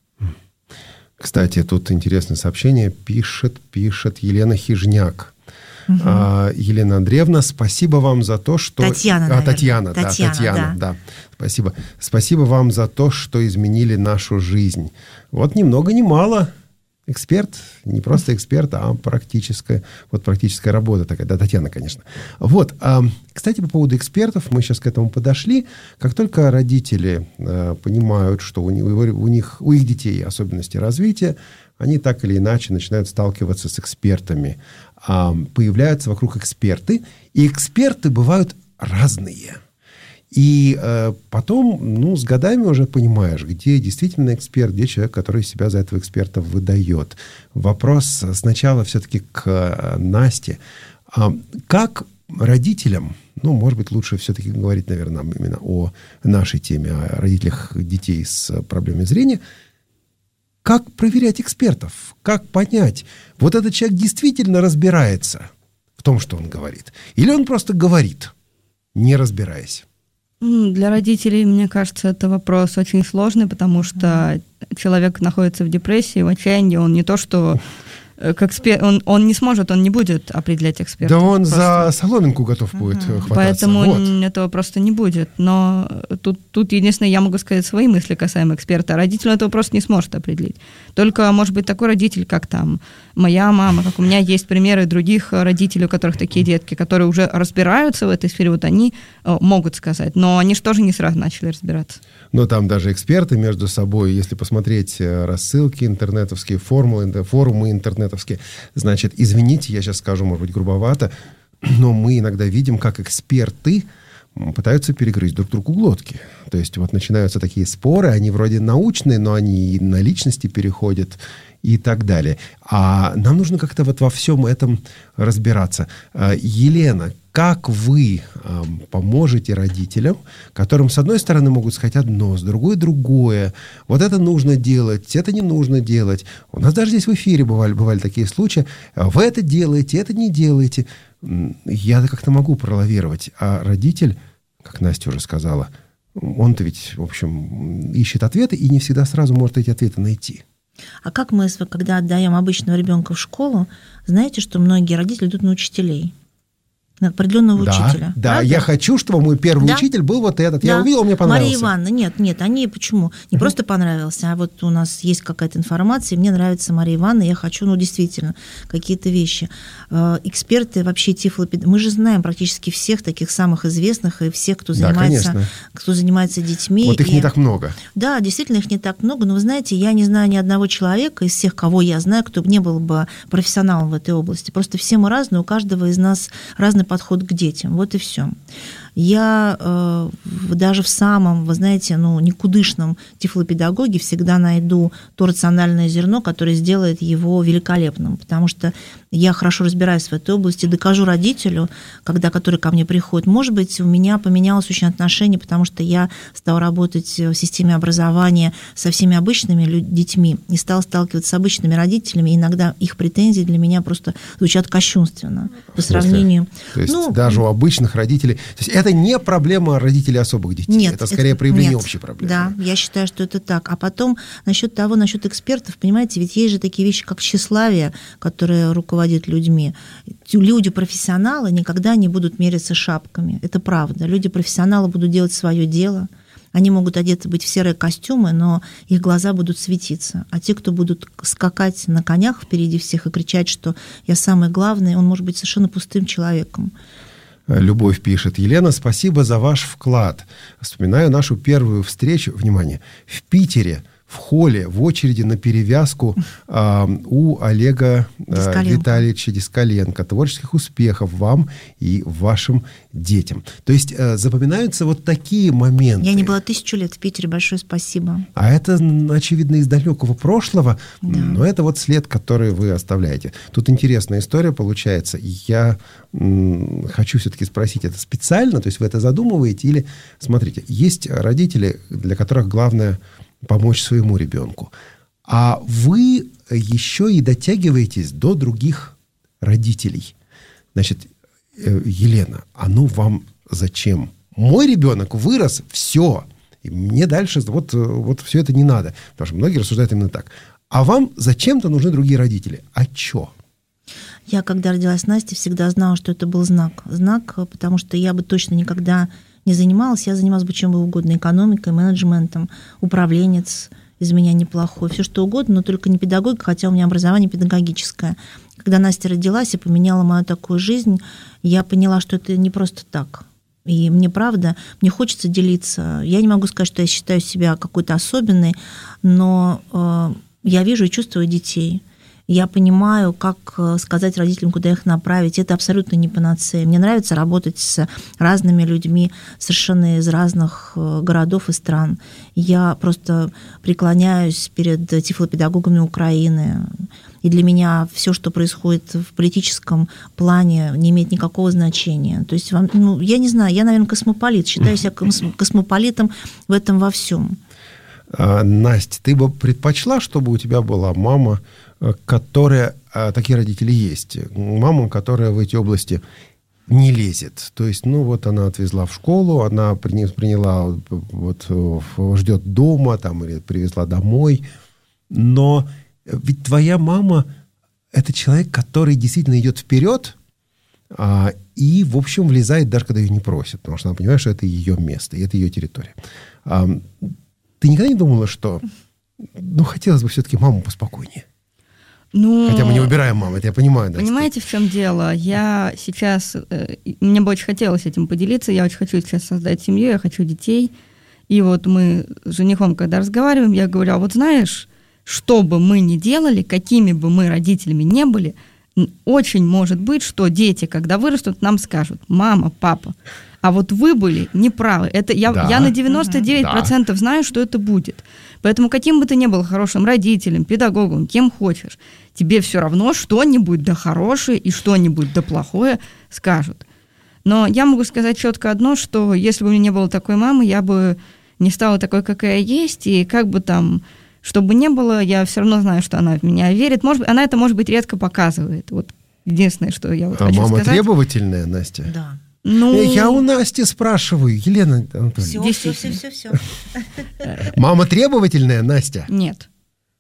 Кстати, тут интересное сообщение пишет Елена Хижняк. Елена Андреевна, спасибо вам за то, что... Татьяна, да. Спасибо вам за то, что изменили нашу жизнь. Вот ни много ни мало. Эксперт, не просто эксперт, а практическая работа такая. Да, Татьяна, конечно. Вот. Кстати, по поводу экспертов, мы сейчас к этому подошли. Как только родители понимают, что у их детей особенности развития, они так или иначе начинают сталкиваться с экспертами. Появляются вокруг эксперты, и эксперты бывают разные. И потом, с годами уже понимаешь, где действительно эксперт, где человек, который себя за этого эксперта выдает. Вопрос сначала все-таки к Насте. Как родителям, может быть, лучше все-таки говорить, наверное, именно о нашей теме, о родителях детей с проблемами зрения, как проверять экспертов? Как понять, вот этот человек действительно разбирается в том, что он говорит? Или он просто говорит, не разбираясь?
Для родителей, мне кажется, это вопрос очень сложный, потому что человек находится в депрессии, в отчаянии, он не то что... Он не сможет, он не будет определять эксперта.
Да он просто за соломинку готов будет хвататься.
Поэтому этого просто не будет. Но тут единственное, я могу сказать свои мысли касаемо эксперта. Родитель этого просто не сможет определить. Только, может быть, такой родитель, как там моя мама, как у меня есть примеры других родителей, у которых такие детки, которые уже разбираются в этой сфере, вот они могут сказать. Но они же тоже не сразу начали разбираться.
Но там даже эксперты между собой, если посмотреть рассылки интернетовские, форумы интернетовские, значит, извините, я сейчас скажу, может быть, грубовато, но мы иногда видим, как эксперты пытаются перегрызть друг другу глотки. То есть вот начинаются такие споры, они вроде научные, но они и на личности переходят и так далее. А нам нужно как-то вот во всем этом разбираться. Елена, как вы поможете родителям, которым, с одной стороны, могут сказать одно, с другой другое. Вот это нужно делать, это не нужно делать. У нас даже здесь в эфире бывали такие случаи. Вы это делаете, это не делаете. Я как-то могу пролавировать. А родитель, как Настя уже сказала, он-то ведь, в общем, ищет ответы и не всегда сразу может эти ответы найти.
А как мы, когда отдаем обычного ребенка в школу, знаете, что многие родители идут на учителей? На определенного учителя.
Да,
правда?
Я хочу, чтобы мой первый учитель был вот этот. Я увидел, мне понравился.
Мария Ивановна, нет, они почему? Не просто понравился, а вот у нас есть какая-то информация, и мне нравится Мария Ивановна, я хочу, действительно, какие-то вещи. Эксперты вообще мы же знаем практически всех таких самых известных, и всех, кто занимается детьми.
Вот их не так много.
Да, действительно, их не так много, но вы знаете, я не знаю ни одного человека из всех, кого я знаю, кто не был бы профессионалом в этой области. Просто все мы разные, у каждого из нас разный подход к детям. Вот и все. Я даже в самом, вы знаете, никудышном тифлопедагоге всегда найду то рациональное зерно, которое сделает его великолепным, потому что я хорошо разбираюсь в этой области, докажу родителю, который ко мне приходит. Может быть, у меня поменялось очень отношение, потому что я стала работать в системе образования со всеми обычными детьми и стала сталкиваться с обычными родителями. Иногда их претензии для меня просто звучат кощунственно по сравнению.
То есть даже у обычных родителей... То есть это не проблема родителей особых детей,
нет,
это скорее проявление общей проблемы.
Да, я считаю, что это так. А потом насчет экспертов, понимаете, ведь есть же такие вещи, как тщеславие, которое руководит людьми. Люди-профессионалы никогда не будут мериться шапками. Это правда. Люди-профессионалы будут делать свое дело. Они могут одеты быть в серые костюмы, но их глаза будут светиться. А те, кто будут скакать на конях впереди всех и кричать, что я самый главный, он может быть совершенно пустым человеком.
Любовь пишет: Елена, спасибо за ваш вклад. Вспоминаю нашу первую встречу, внимание, в Питере, в холле, в очереди на перевязку у Олега Витальевича Дискаленко. Творческих успехов вам и вашим детям. То есть запоминаются вот такие моменты.
Я не была 1000 лет в Питере, большое спасибо.
А это, очевидно, из далекого прошлого, да. Но это вот след, который вы оставляете. Тут интересная история получается. Я хочу все-таки спросить, это специально? То есть вы это задумываете? Или, смотрите, есть родители, для которых главное помочь своему ребенку. А вы еще и дотягиваетесь до других родителей. Значит, Елена, вам зачем? Мой ребенок вырос, все. И мне дальше вот все это не надо. Потому что многие рассуждают именно так. А вам зачем-то нужны другие родители. А чё?
Я, когда родилась Настя, всегда знала, что это был знак. Знак, потому что я бы точно никогда не занималась. Я занималась бы чем угодно. Экономикой, менеджментом, управленец из меня неплохой. Все что угодно, но только не педагогика, хотя у меня образование педагогическое. Когда Настя родилась и поменяла мою такую жизнь, я поняла, что это не просто так. И мне хочется делиться. Я не могу сказать, что я считаю себя какой-то особенной, но я вижу и чувствую детей. Я понимаю, как сказать родителям, куда их направить. Это абсолютно не панацея. Мне нравится работать с разными людьми, совершенно из разных городов и стран. Я просто преклоняюсь перед тифлопедагогами Украины. И для меня все, что происходит в политическом плане, не имеет никакого значения. То есть, я не знаю, я, наверное, космополит. Считаю себя космополитом в этом во всем.
Настя, ты бы предпочла, чтобы у тебя была мама, которая, такие родители есть, мама, которая в эти области не лезет. То есть, она отвезла в школу, она приняла, ждет дома, или привезла домой. Но ведь твоя мама – это человек, который действительно идет вперед и, в общем, влезает, даже когда ее не просят, потому что она понимает, что это ее место, и это ее территория. Ты никогда не думала, что хотелось бы все-таки маму поспокойнее? Хотя мы не выбираем маму, это я понимаю. Да,
понимаете, в чем дело? Я сейчас, мне бы очень хотелось этим поделиться, я очень хочу сейчас создать семью, я хочу детей. И вот мы с женихом, когда разговариваем, я говорю, знаешь, что бы мы ни делали, какими бы мы родителями не были, очень может быть, что дети, когда вырастут, нам скажут: мама, папа, а вот вы были неправы. Это я на 99% знаю, что это будет. Поэтому каким бы ты ни был хорошим родителем, педагогом, кем хочешь, тебе все равно что-нибудь да хорошее и что-нибудь да плохое скажут. Но я могу сказать четко одно, что если бы у меня не было такой мамы, я бы не стала такой, какая есть, и как бы там, что бы ни было, я все равно знаю, что она в меня верит. Может быть, она это, может быть, редко показывает. Вот единственное, что я хочу сказать. А
мама требовательная, Настя?
Да.
Я у Насти спрашиваю, Елена Анатольевна.
Все.
Мама требовательная, Настя?
Нет.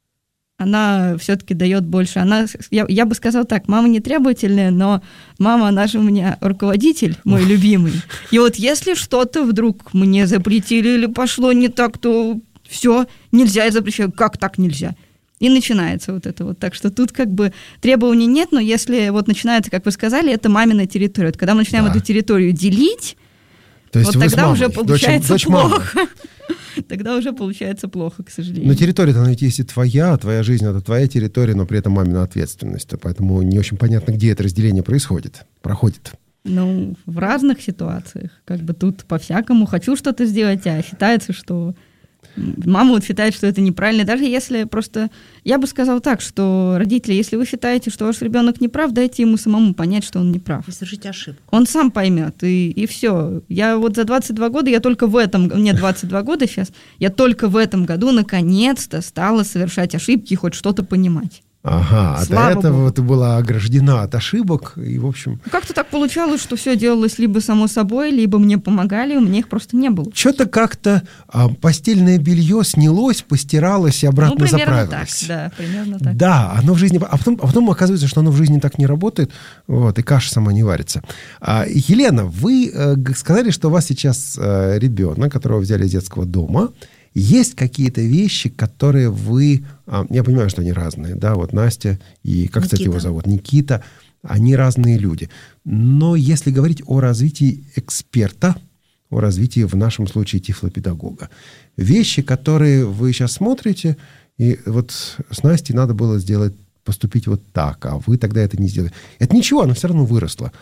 Она все-таки дает больше. Я бы сказала так, мама не требовательная, но мама, она же у меня руководитель, мой любимый. И вот если что-то вдруг мне запретили или пошло не так, то все, нельзя, я запрещаю. Как так нельзя? И начинается вот это вот. Так что тут как бы требований нет, но если вот начинается, как вы сказали, это мамина территория. Вот когда мы начинаем эту территорию делить, то есть вот тогда уже получается плохо. Тогда уже получается плохо, к сожалению.
Но территория-то, она ведь есть и твоя жизнь, это твоя территория, но при этом мамина ответственность. Поэтому не очень понятно, где это разделение проходит.
Ну, в разных ситуациях. Как бы тут по-всякому. Хочу что-то сделать, а считается, что... Мама вот считает, что это неправильно. Даже если просто... Я бы сказала так, что родители, если вы считаете, что ваш ребенок неправ, дайте ему самому понять, что он неправ.
И совершите ошибку.
Он сам поймет, и все. Я вот за 22 года, мне 22 года сейчас, я только в этом году наконец-то стала совершать ошибки и хоть что-то понимать.
Ага, а
Слава
до этого
Богу.
ты была ограждена от ошибок, и, в общем...
Как-то так получалось, что все делалось либо само собой, либо мне помогали, у меня их просто не было.
Что-то как-то постельное белье снялось, постиралось и обратно
примерно
заправилось.
так, да, примерно так.
Да, оно в жизни... А потом оказывается, что оно в жизни так не работает, вот, и каша сама не варится. Елена, вы сказали, что у вас сейчас ребенок, которого взяли из детского дома. Есть какие-то вещи, которые вы... Я понимаю, что они разные, да, вот Настя и, как, кстати, его зовут, Никита, они разные люди. Но если говорить о развитии эксперта, о развитии, в нашем случае, тифлопедагога, вещи, которые вы сейчас смотрите, и вот с Настей надо было поступить вот так, а вы тогда это не сделали. Это ничего, она все равно выросла.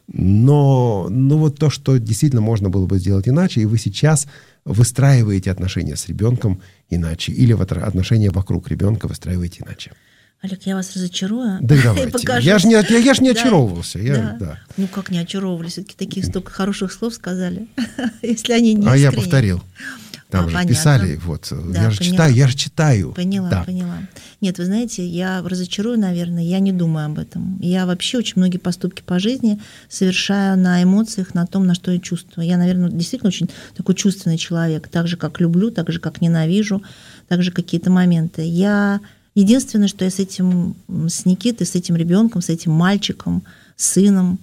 Но вот то, что действительно можно было бы сделать иначе, и вы сейчас выстраиваете отношения с ребенком иначе, или отношения вокруг ребенка выстраиваете иначе.
Олег, я вас разочарую.
Да, давайте. Я же не очаровывался.
Да. Ну, как не очаровывались? Все-таки таких столько хороших слов сказали, если они не искренние.
А я повторил. Там же писали, вот. Да, я же читаю.
Поняла. Нет, вы знаете, я разочарую, наверное, я не думаю об этом. Я вообще очень многие поступки по жизни совершаю на эмоциях, на том, на что я чувствую. Я, наверное, действительно очень такой чувственный человек. Так же, как люблю, так же, как ненавижу, так же какие-то моменты. Единственное, что я с Никитой, с этим ребенком, с этим мальчиком, сыном,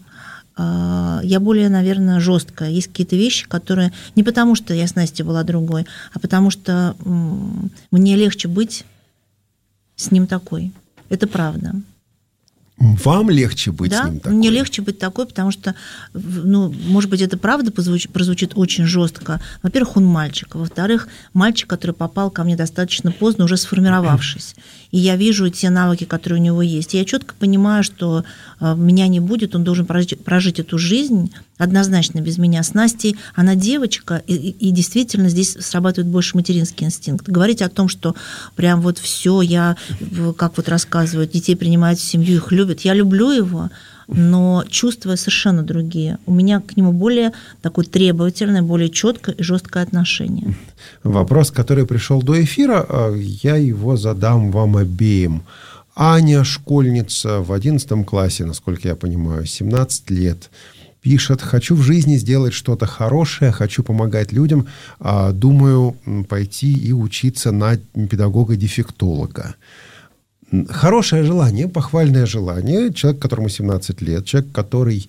я более, наверное, жесткая. Есть какие-то вещи, которые... Не потому, что я с Настей была другой, а потому что мне легче быть с ним такой. Это правда.
Вам легче быть с ним такой?
Мне легче быть такой, потому что, может быть, это правда прозвучит очень жестко. Во-первых, он мальчик. Во-вторых, мальчик, который попал ко мне достаточно поздно, уже сформировавшись. И я вижу те навыки, которые у него есть. И я четко понимаю, что меня не будет, он должен прожить эту жизнь однозначно без меня. С Настей она девочка, и действительно здесь срабатывает больше материнский инстинкт. Говорить о том, что прям вот все, я, как вот рассказывают, детей принимают в семью, их любят. Я люблю его, но чувства совершенно другие. У меня к нему более такое требовательное, более четкое и жесткое отношение.
Вопрос, который пришел до эфира, я его задам вам обеим. Аня, школьница в 11 классе, насколько я понимаю, 17 лет, пишет: хочу в жизни сделать что-то хорошее, хочу помогать людям, думаю пойти и учиться на педагога-дефектолога. Хорошее желание, похвальное желание. Человек, которому 17 лет, человек, который,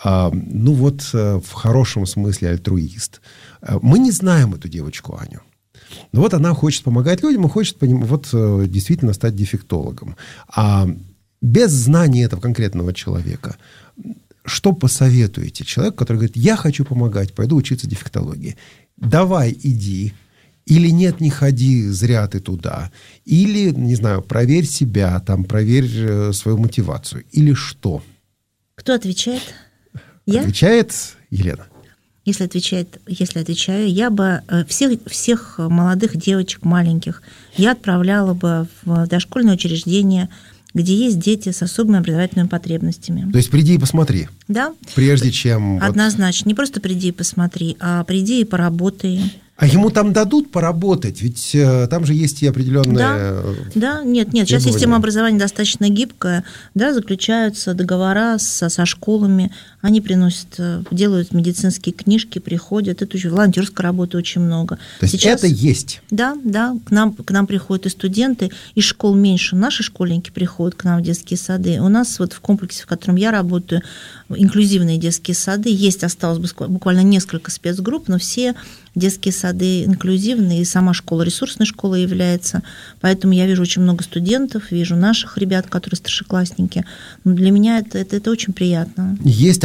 в хорошем смысле альтруист. Мы не знаем эту девочку Аню. Но вот она хочет помогать людям и хочет действительно стать дефектологом. А без знания этого конкретного человека, что посоветуете человеку, который говорит: я хочу помогать, пойду учиться дефектологии? Давай, иди. Или нет, не ходи, зря ты туда. Или, не знаю, проверь себя, проверь свою мотивацию. Или что?
Кто отвечает? Я?
Отвечает Елена.
Если отвечаю, я бы всех молодых девочек, маленьких, я отправляла бы в дошкольное учреждение, где есть дети с особыми образовательными потребностями.
То есть приди и посмотри.
Да.
Прежде чем...
Однозначно. Не просто приди и посмотри, а приди и поработай.
А ему там дадут поработать? Ведь там же есть и определенные...
Да, нет. Сейчас система образования достаточно гибкая. Да, заключаются договора со школами. Они делают медицинские книжки, приходят. Это уже волонтерской работы очень много.
То есть сейчас, это есть?
Да. К нам приходят и студенты. Из школ меньше. Наши школьники приходят к нам в детские сады. У нас вот в комплексе, в котором я работаю, инклюзивные детские сады. Осталось буквально несколько спецгрупп, но все детские сады инклюзивные, и сама школа ресурсной школой является. Поэтому я вижу очень много студентов, вижу наших ребят, которые старшеклассники. Но для меня это очень приятно.
Есть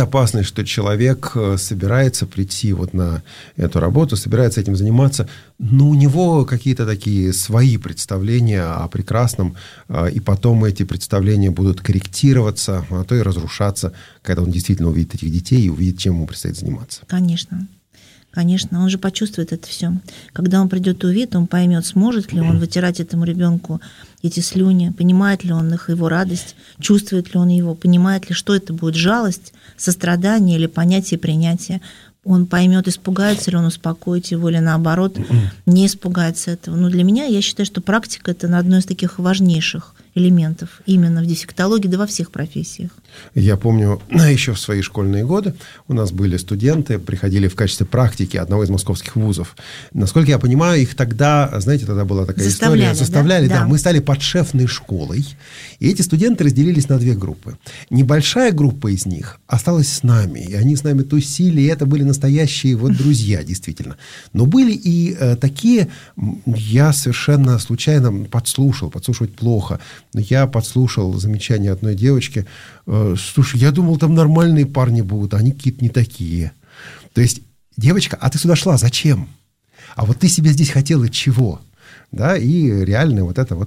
опасность, что человек собирается прийти вот на эту работу, собирается этим заниматься, но у него какие-то такие свои представления о прекрасном, и потом эти представления будут корректироваться, а то и разрушаться, когда он действительно увидит этих детей и увидит, чем ему предстоит заниматься.
Конечно. Конечно, он же почувствует это все. Когда он придет и увидит, он поймет, сможет ли он вытирать этому ребенку эти слюни, понимает ли он их, его радость, чувствует ли он его, понимает ли, что это будет жалость, сострадание или понятие принятия. Он поймет, испугается ли он успокоить его, или наоборот, не испугается этого. Но для меня, я считаю, что практика – это одно из таких важнейших элементов именно в дефектологии, да во всех профессиях.
Я помню, еще в свои школьные годы у нас были студенты, приходили в качестве практики одного из московских вузов. Насколько я понимаю, их тогда, знаете, тогда была такая история. Заставляли, да. Мы стали подшефной школой, и эти студенты разделились на две группы. Небольшая группа из них осталась с нами, и они с нами тусили, и это были настоящие вот друзья, действительно. Но были и такие, я совершенно случайно подслушивать плохо, но я подслушал замечание одной девочки: слушай, я думал, там нормальные парни будут, а они какие-то не такие. То есть, девочка, а ты сюда шла зачем? А вот ты себе здесь хотела чего? Да, и реально вот это вот.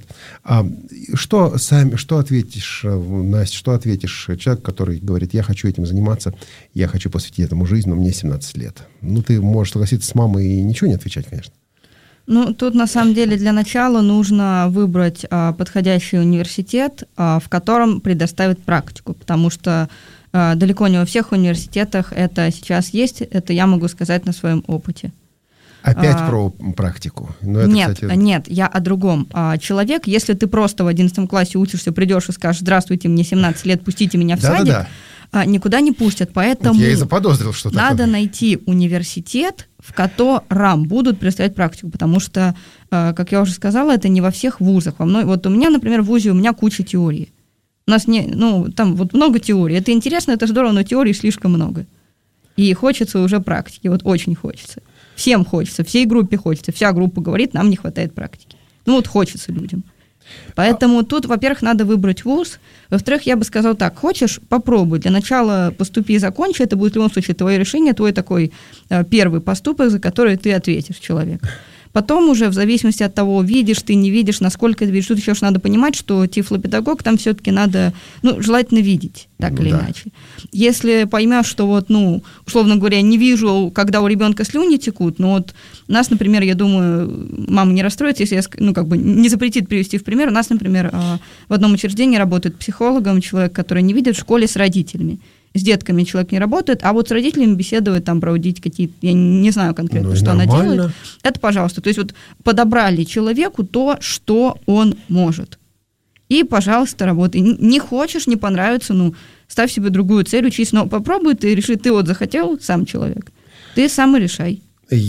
Что ответишь, Настя, что ответишь человеку, который говорит: я хочу этим заниматься, я хочу посвятить этому жизнь, но мне 17 лет. Ну, ты можешь согласиться с мамой и ничего не отвечать, конечно.
Ну, тут на самом деле для начала нужно выбрать подходящий университет, в котором предоставят практику, потому что далеко не во всех университетах это сейчас есть, это я могу сказать на своем опыте.
Опять про практику? Но это,
нет,
кстати...
нет, я о другом. Человек, если ты просто в 11 классе учишься, придешь и скажешь: здравствуйте, мне 17 лет, пустите меня в садик, никуда не пустят, поэтому
вот я и заподозрил, что
надо
такое.
найти университет, в котором будут предоставлять практику, потому что, как я уже сказала, это не во всех вузах. Вот у меня, например, в вузе у меня куча теории. У нас там вот много теорий. Это интересно, это здорово, но теорий слишком много. И хочется уже практики, вот очень хочется. Всем хочется, всей группе хочется. Вся группа говорит: нам не хватает практики. Вот хочется людям. Поэтому тут, во-первых, надо выбрать вуз. Во-вторых, я бы сказала так: хочешь, попробуй. Для начала поступи и закончи. Это будет в любом случае твое решение, твой такой первый поступок, за который ты ответишь человеку. Потом уже в зависимости от того, видишь ты, не видишь, насколько ты видишь, тут еще надо понимать, что тифлопедагог там все-таки надо, желательно видеть, так или иначе. Если поймешь, что условно говоря, не вижу, когда у ребенка слюни текут, нас, например, я думаю, мама не расстроится, если я, не запретит привести в пример. У нас, например, в одном учреждении работает психологом человек, который не видит в школе с родителями. С детками человек не работает, а вот с родителями беседует, там, проводить какие-то, я не знаю конкретно, что
нормально.
Она делает. Это, пожалуйста. То есть вот подобрали человеку то, что он может. И, пожалуйста, работай. Не хочешь, не понравится, ставь себе другую цель, учись, но попробуй ты, реши, ты вот захотел, сам человек. Ты сам и решай.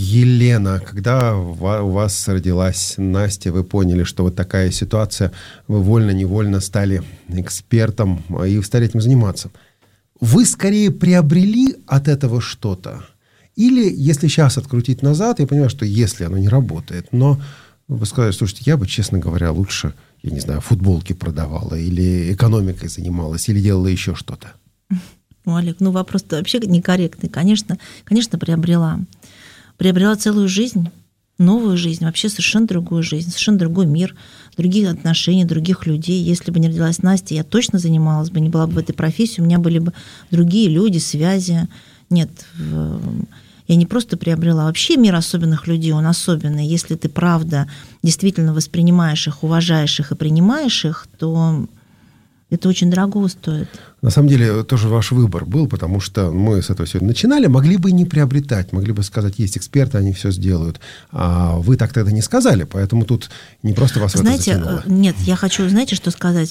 Елена, когда у вас родилась Настя, вы поняли, что вот такая ситуация, вы вольно-невольно стали экспертом и стали этим заниматься. Вы скорее приобрели от этого что-то? Или, если сейчас открутить назад, я понимаю, что если оно не работает, но вы сказали: слушайте, я бы, честно говоря, лучше, я не знаю, футболки продавала, или экономикой занималась, или делала еще что-то.
Олег, вопрос-то вообще некорректный. Конечно, приобрела. Приобрела целую жизнь, новую жизнь, вообще совершенно другую жизнь, совершенно другой мир, другие отношения, других людей. Если бы не родилась Настя, я точно занималась бы, не была бы в этой профессии, у меня были бы другие люди, связи. Нет, я не просто приобрела. Вообще мир особенных людей, он особенный. Если ты правда действительно воспринимаешь их, уважаешь их и принимаешь их, то это очень дорого стоит.
На самом деле, тоже ваш выбор был, потому что мы с этого сегодня начинали, могли бы и не приобретать, могли бы сказать: есть эксперты, они все сделают. А вы так тогда не сказали, поэтому тут не просто вас в это затянуло.
Нет, я хочу, знаете, что сказать?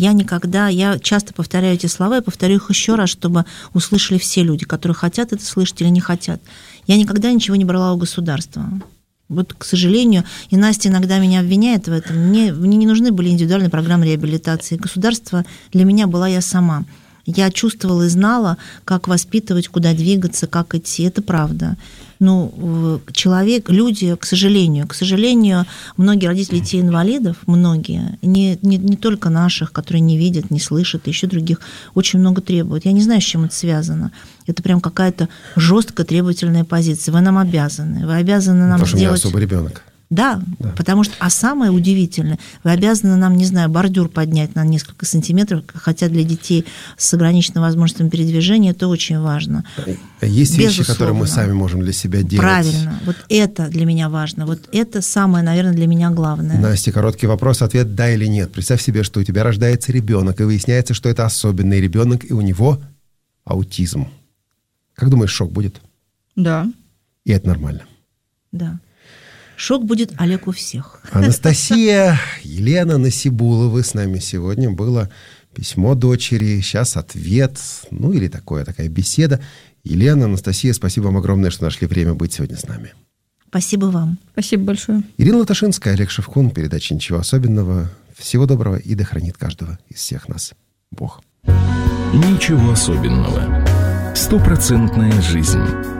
Я часто повторяю эти слова и повторю их еще раз, чтобы услышали все люди, которые хотят это слышать или не хотят. Я никогда ничего не брала у государства. Вот, к сожалению, и Настя иногда меня обвиняет в этом. Мне не нужны были индивидуальные программы реабилитации. Государство для меня была я сама. Я чувствовала и знала, как воспитывать, куда двигаться, как идти. Это правда. люди, к сожалению, многие родители детей-инвалидов, многие, не только наших, которые не видят, не слышат, и еще других, очень много требуют. Я не знаю, с чем это связано. Это прям какая-то жесткая требовательная позиция. Вы нам обязаны. Вы обязаны нам
сделать... Потому что у меня особый ребенок.
Да, потому что, самое удивительное, вы обязаны нам, не знаю, бордюр поднять на несколько сантиметров, хотя для детей с ограниченными возможностями передвижения это очень важно.
Есть вещи, которые мы сами можем для себя делать.
Правильно, вот это для меня важно, вот это самое, наверное, для меня главное.
Настя, короткий вопрос, ответ да или нет. Представь себе, что у тебя рождается ребенок, и выясняется, что это особенный ребенок, и у него аутизм. Как думаешь, шок будет?
Да.
И это нормально?
Да. Шок будет, Олег, у всех.
Анастасия, Елена Насибулова с нами сегодня. Было письмо дочери, сейчас ответ, или такая беседа. Елена, Анастасия, спасибо вам огромное, что нашли время быть сегодня с нами.
Спасибо вам.
Спасибо большое.
Ирина Латашинская, Олег Шевкун. Передача «Ничего особенного». Всего доброго, и да хранит каждого из всех нас Бог.
Ничего особенного. 100% жизнь.